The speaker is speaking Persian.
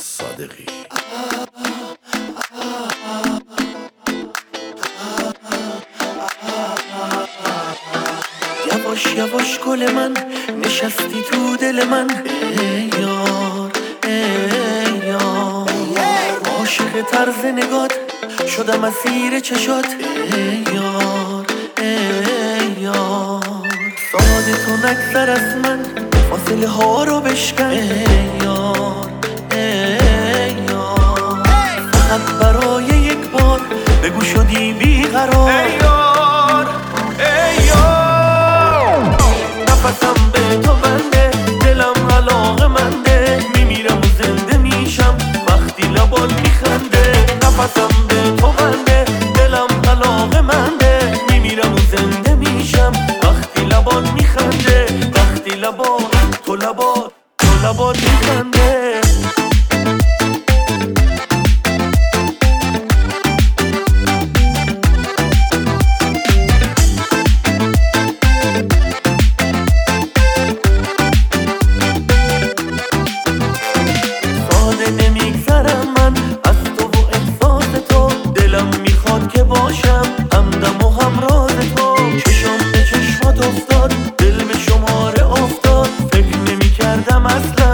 صادقی. یواش یواش گل من نشستی تو دل من، ای یار ای یار، عاشق طرز نگات شدم اسیر چشات، ای یار ای یار، ساده تو نگذر از من فاصله ها رو بشکن، ای یار ای یار، فقط برای یک بار بگو شدی بیقرار، ای یار ای یار، نفسم به تو بنده، دلم علاقه‌منده، میمیرم و زنده میشم وقتی لبات میخنده، نفسم به تو بنده، دلم علاقه‌منده، میمیرم و زنده میشم وقتی لبات میخنده، وقتی تو لبات میخنده. نمیگذرم من از تو و احساس تو، دلم میخواد که باشم همدم و همراز تو، چشم به چشمات افتاد، دل به شماره افتاد، فکر نمیکردم اصلا